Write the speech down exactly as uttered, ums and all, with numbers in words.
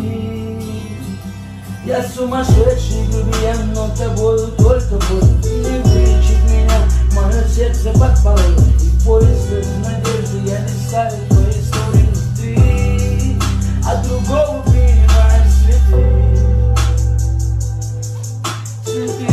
Я сумасшедший грубиян, но тобою только буду. Не вылечить меня, мое сердце под полой. И поезд надежды я листаю твои истории. Ты от другого принимаешь следы. Следы.